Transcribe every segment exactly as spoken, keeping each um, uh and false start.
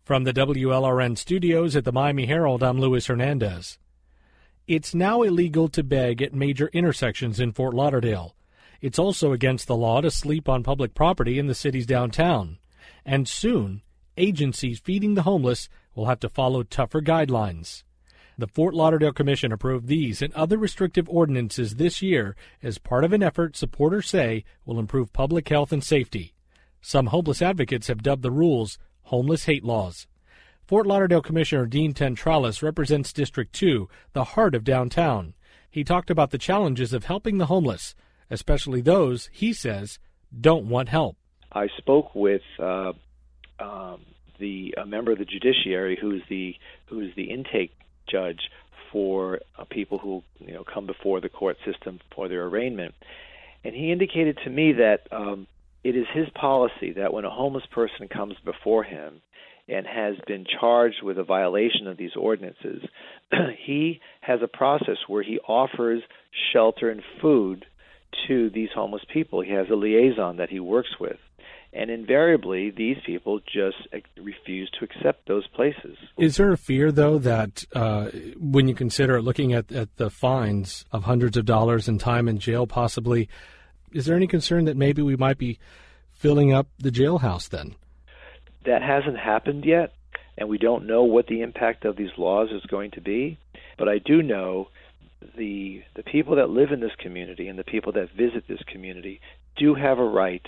From the W L R N studios at the Miami Herald, I'm Luis Hernandez. It's now illegal to beg at major intersections in Fort Lauderdale. It's also against the law to sleep on public property in the city's downtown. And soon, agencies feeding the homeless will have to follow tougher guidelines. The Fort Lauderdale Commission approved these and other restrictive ordinances this year as part of an effort supporters say will improve public health and safety. Some homeless advocates have dubbed the rules homeless hate laws. Fort Lauderdale Commissioner Dean Tentralis represents District two, the heart of downtown. He talked about the challenges of helping the homeless, especially those, he says, don't want help. I spoke with uh, um, the a member of the judiciary who's the who's the intake judge for uh, people who you know come before the court system for their arraignment, and he indicated to me that um, it is his policy that when a homeless person comes before him and has been charged with a violation of these ordinances, he has a process where he offers shelter and food to these homeless people. He has a liaison that he works with. And invariably, these people just refuse to accept those places. Is there a fear, though, that uh, when you consider looking at, at the fines of hundreds of dollars and time in jail possibly, is there any concern that maybe we might be filling up the jailhouse then? That hasn't happened yet, and we don't know what the impact of these laws is going to be. But I do know the the people that live in this community and the people that visit this community do have a right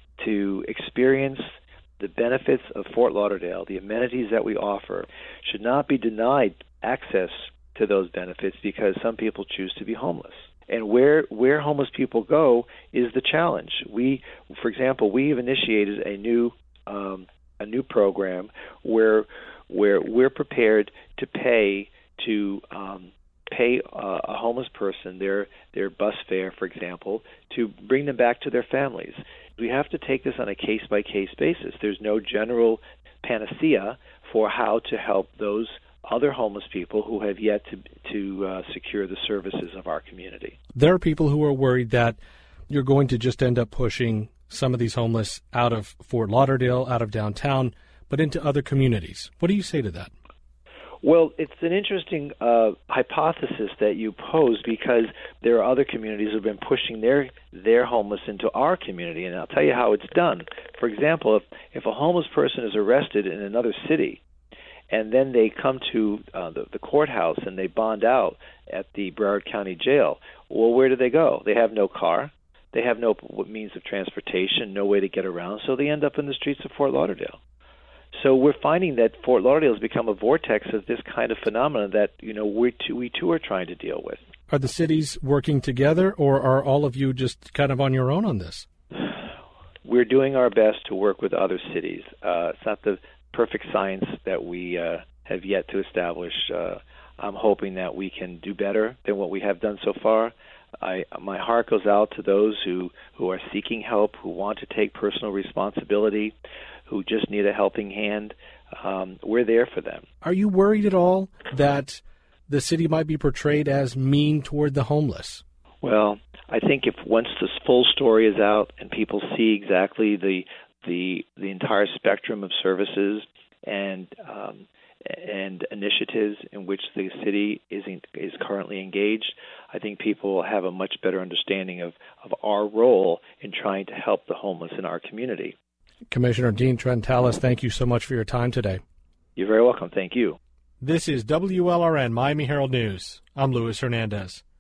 to experience the benefits of Fort Lauderdale. The amenities that we offer should not be denied access to those benefits because some people choose to be homeless. And where where homeless people go is the challenge. We, for example, we have initiated a new um, a new program where where we're prepared to pay to um, pay uh, a homeless person their their bus fare, for example, to bring them back to their families. We have to take this on a case-by-case basis. There's no general panacea for how to help those other homeless people who have yet to to uh, secure the services of our community. There are people who are worried that you're going to just end up pushing some of these homeless out of Fort Lauderdale, out of downtown, but into other communities. What do you say to that? Well, it's an interesting uh, hypothesis that you pose because there are other communities who have been pushing their their homeless into our community, and I'll tell you how it's done. For example, if, if a homeless person is arrested in another city, and then they come to uh, the, the courthouse and they bond out at the Broward County Jail, well, where do they go? They have no car. They have no means of transportation, no way to get around, so they end up in the streets of Fort Lauderdale. So we're finding that Fort Lauderdale has become a vortex of this kind of phenomenon that, you know, we too, we too are trying to deal with. Are the cities working together, or are all of you just kind of on your own on this? We're doing our best to work with other cities. Uh, it's not the perfect science that we uh, have yet to establish. Uh, I'm hoping that we can do better than what we have done so far. I, my heart goes out to those who, who are seeking help, who want to take personal responsibility, who just need a helping hand. Um, we're there for them. Are you worried at all that the city might be portrayed as mean toward the homeless? Well, I think if once this full story is out and people see exactly the the the entire spectrum of services and um, and initiatives in which the city is in, is currently engaged, I think people will have a much better understanding of, of our role in trying to help the homeless in our community. Commissioner Dean Tentralis, thank you so much for your time today. You're very welcome. Thank you. This is W L R N Miami Herald News. I'm Luis Hernandez.